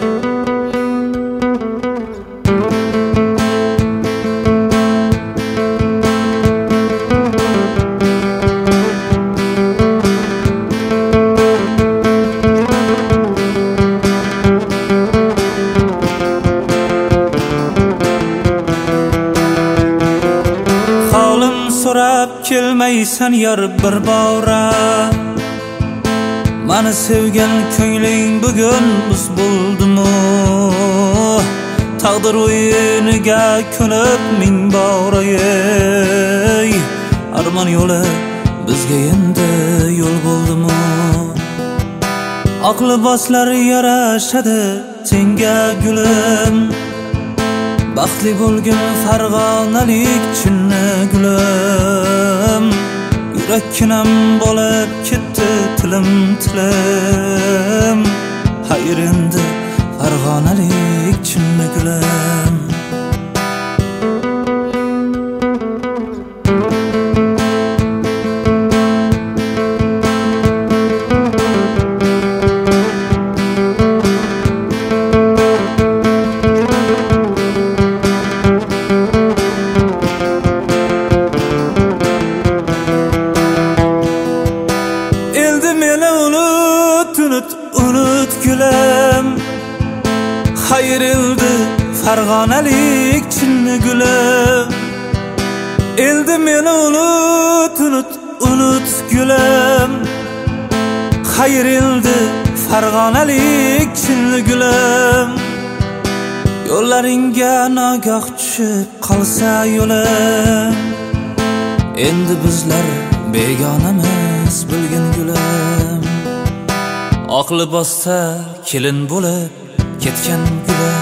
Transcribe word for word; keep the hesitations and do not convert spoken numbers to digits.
Kelmaysan yar bir bora Mani sevgan ko'ngling bugun buz bo'ldimu Taqdir o'yiniga ko'nib ming bora ey Armon yo'li bizga endi yo'l bo'ldimu Oq liboslar yarashadi senga gulim Baxtli bo'lgin farg'onalik chinni gulim Yurakkinam bo'lib ketdi tilim tilim Hayr endi farg'onalik chinni gulim Hayır ildi farg'onalik chinni gulim Eldi meni unut unut unut gulim Hayır ildi farg'onalik chinni gulim Yo'llaringga nagah tushib qolsa yo'lim Endi bizlar begonamiz bilgin gulim Oq libosda kelin bo'lib ketgan gulim